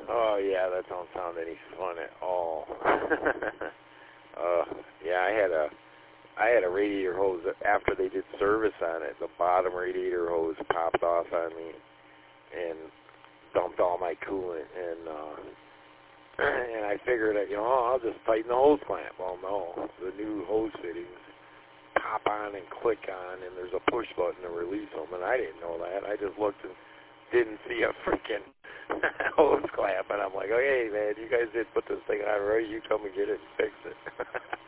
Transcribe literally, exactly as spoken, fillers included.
Oh, yeah, that don't sound any fun at all. uh, yeah, I had a, I had a radiator hose after they did service on it. The bottom radiator hose popped off on me and dumped all my coolant. And uh, and I figured that, you know, oh, I'll just tighten the hose clamp. Well, no, the new hose fittings pop on and click on, and there's a push button to release them. And I didn't know that. I just looked and didn't see a freaking hose clamp, and I'm like, oh, hey, man, you guys did put this thing on right. You come and get it and fix it.